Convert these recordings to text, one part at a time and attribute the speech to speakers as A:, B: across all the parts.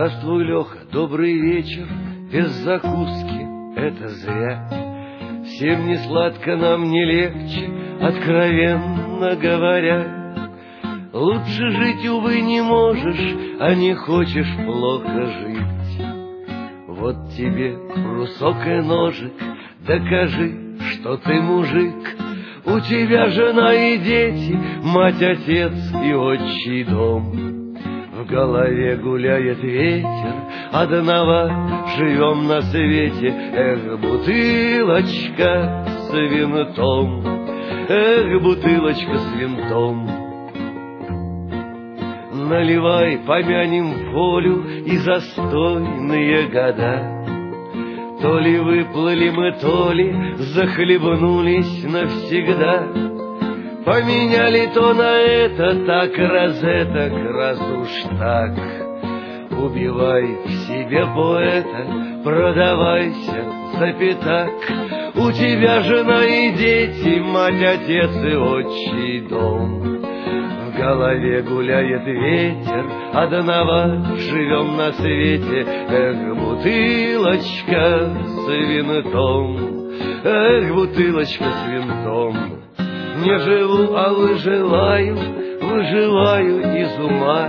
A: Здравствуй, Леха, добрый вечер. Без закуски — это зря. Всем не сладко, нам не легче, откровенно говоря. Лучше жить, увы, не можешь, а не хочешь плохо жить. Вот тебе брусок и ножик, докажи, что ты мужик. У тебя жена и дети, мать, отец и отчий дом. В голове гуляет ветер, одного живем на свете. Эх, бутылочка с винтом, эх, бутылочка с винтом. Наливай, помянем волю и застойные года. То ли выплыли мы, то ли захлебнулись навсегда. Поменяли то на это, так раз уж так. Убивай в себе поэта, продавайся за пятак. У тебя жена и дети, мать, отец и отчий дом. В голове гуляет ветер, одного живем на свете. Эх, бутылочка с винтом, эх, бутылочка с винтом. Не живу, а выживаю, выживаю из ума.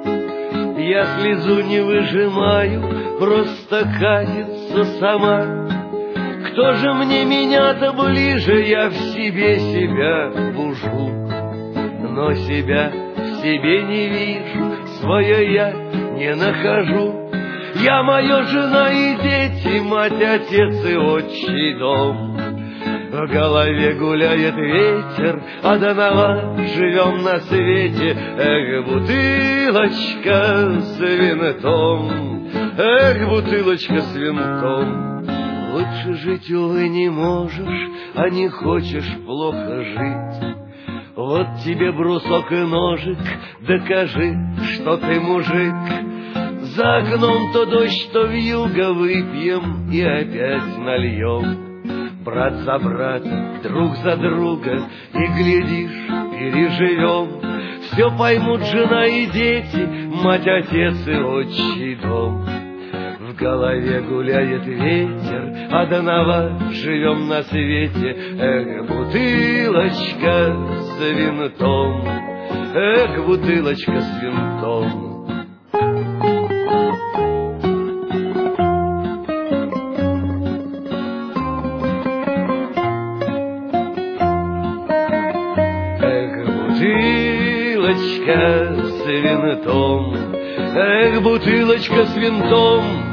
A: Я слезу не выжимаю, просто катится сама. Кто же мне меня-то ближе, я в себе себя бужу. Но себя в себе не вижу, свое я не нахожу. Я моя жена и дети, мать, отец и отчий дом. В голове гуляет ветер, одного живем на свете. Эх, бутылочка с винтом, эх, бутылочка с винтом. Лучше жить, увы, не можешь, а не хочешь плохо жить. Вот тебе брусок и ножик, докажи, что ты мужик. За окном то дождь, то вьюга, выпьем и опять нальем. Брат за брата, друг за друга, и, глядишь, переживем. Все поймут жена и дети, мать, отец и отчий дом. В голове гуляет ветер, одного живем на свете. Эх, бутылочка с винтом, эх, бутылочка с винтом. Бутылочка с винтом, эх, бутылочка с винтом.